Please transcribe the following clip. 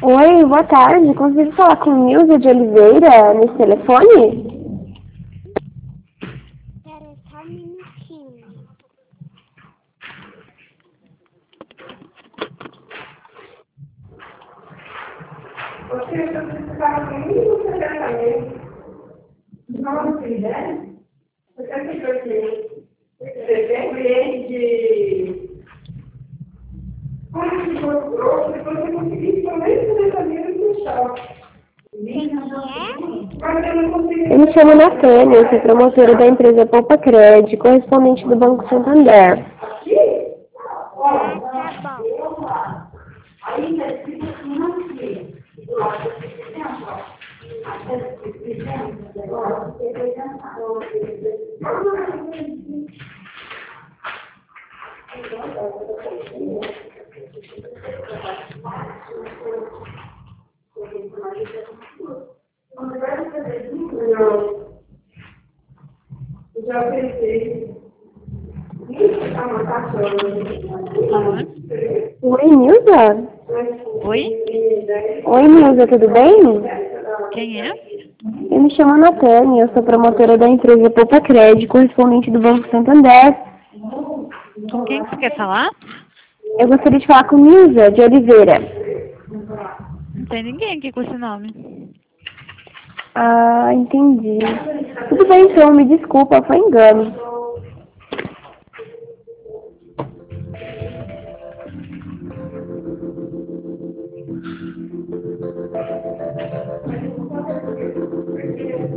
Oi, boa tarde. Consigo falar com Nilza de Oliveira nesse telefone? Pera só um minutinho. Você precisava comigo ou você quer saber? Não, né? Você quer que você tem cliente de... de Porto Grosso, depois você conseguir também fazer saber no chão. Quem que é? Mas eu não consegui... Eu me chamo Natânia, eu sou promotora da empresa Poupa Crédito, correspondente do Banco Santander. Ah, tá bom. Já pensei. Alô? Oi, Nilza? Oi? Oi, Nilza, tudo bem? Quem é? Eu me chamo Natânia, eu sou promotora da empresa Poupa Crédito, correspondente do Banco Santander. Com quem que você quer falar? Eu gostaria de falar com Nilza de Oliveira. Não tem ninguém aqui com esse nome. Ah, entendi. Tudo bem então, me desculpa, foi engano.